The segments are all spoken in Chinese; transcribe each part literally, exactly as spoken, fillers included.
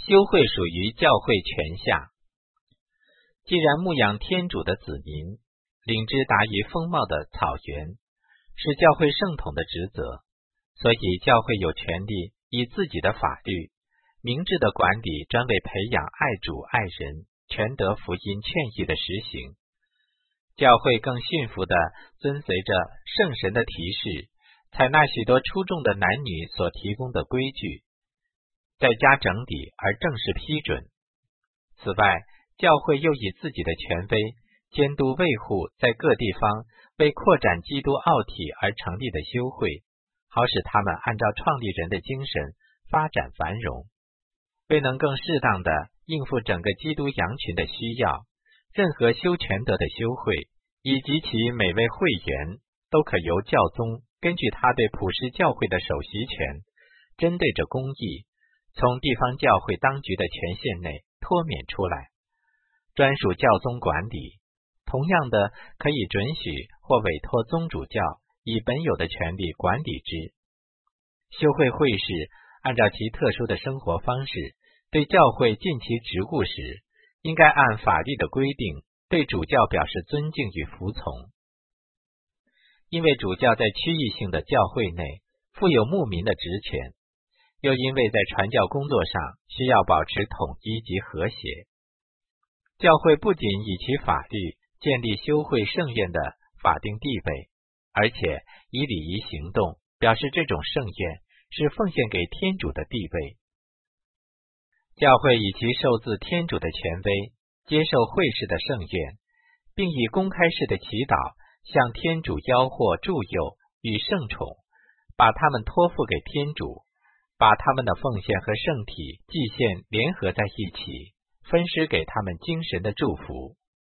修会属于教会权下。既然牧养天主的子民，领之达于丰茂的草原，是教会圣统的职责，所以教会有权利以自己的法律明智的管理专为培养爱主爱人、全德福音劝谕的实行。教会更驯服地遵随着圣神的提示，采纳许多出众的男女所提供的规矩，再加整理而正式批准。此外，教会又以自己的权威监督维护在各地方为扩展基督奥体而成立的修会，好使他们按照创立人的精神发展繁荣。为能更适当地应付整个基督羊群的需要，任何修全德的修会以及其每位会员都可由教宗根据他对普世教会的首席权，针对着公义，从地方教会当局的权限内脱免出来，专属教宗管理。同样的，可以准许或委托宗主教以本有的权力管理之。修会会士按照其特殊的生活方式对教会尽其职务时，应该按法律的规定对主教表示尊敬与服从。因为主教在区域性的教会内负有牧民的职权，又因为在传教工作上需要保持统一及和谐，教会不仅以其法律建立修会圣院的法定地位，而且以礼仪行动表示这种圣院是奉献给天主的地位。教会以其受自天主的权威接受会士的圣愿，并以公开式的祈祷向天主吆喝助佑与圣宠，把他们托付给天主，把他们的奉献和圣体祭献联合在一起，分施给他们精神的祝福。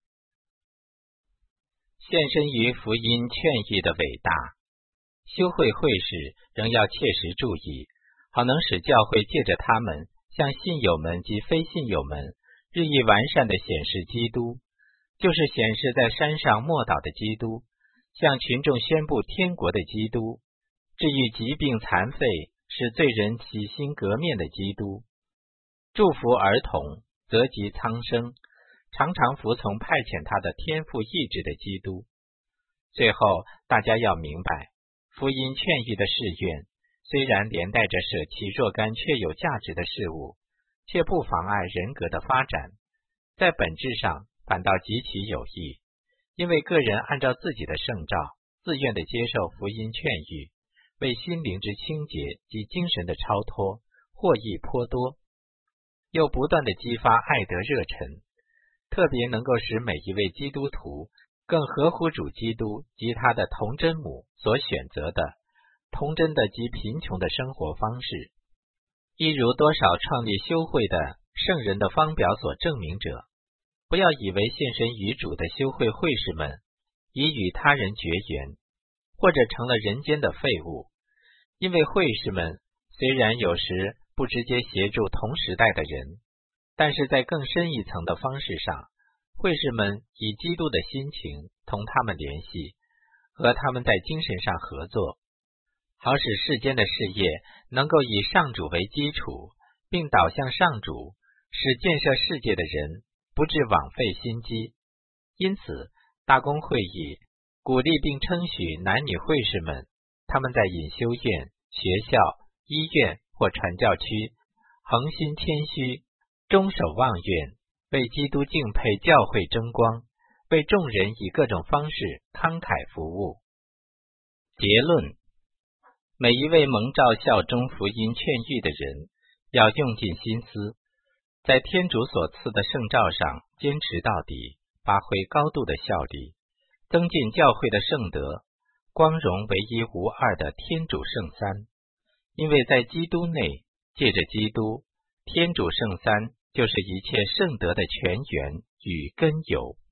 献身于福音劝谕的伟大，修会会士仍要切实注意，好能使教会借着他们向信友们及非信友们日益完善地显示基督，就是显示在山上默祷的基督，向群众宣布天国的基督，治愈疾病残废，使罪人洗心革面的基督，祝福儿童，泽及苍生，常常服从派遣他的天父意志的基督。最后，大家要明白，福音劝谕的誓愿虽然连带着舍弃若干确有价值的事物，却不妨碍人格的发展，在本质上反倒极其有益，因为个人按照自己的圣召，自愿地接受福音劝谕，为心灵之清洁及精神的超脱获益颇多，又不断地激发爱德热忱，特别能够使每一位基督徒更合乎主基督及他的童真母所选择的童真的及贫穷的生活方式。一如多少创立修会的圣人的方表所证明者，不要以为献身于主的修会会士们已与他人绝缘，或者成了人间的废物，因为会士们虽然有时不直接协助同时代的人，但是在更深一层的方式上，会士们以基督的心情同他们联系，和他们在精神上合作，好使世间的事业能够以上主为基础，并导向上主，使建设世界的人不致枉费心机。因此，大公会议鼓励并称许男女会士们，他们在隐修院、学校、医院或传教区恒心谦虚，终守望愿，为基督敬佩教会争光，为众人以各种方式慷慨服务。结论：每一位蒙召效忠福音劝谕的人，要用尽心思，在天主所赐的圣召上坚持到底，发挥高度的效力，增进教会的圣德，光荣唯一无二的天主圣三。因为在基督内，借着基督，天主圣三就是一切圣德的泉源与根由。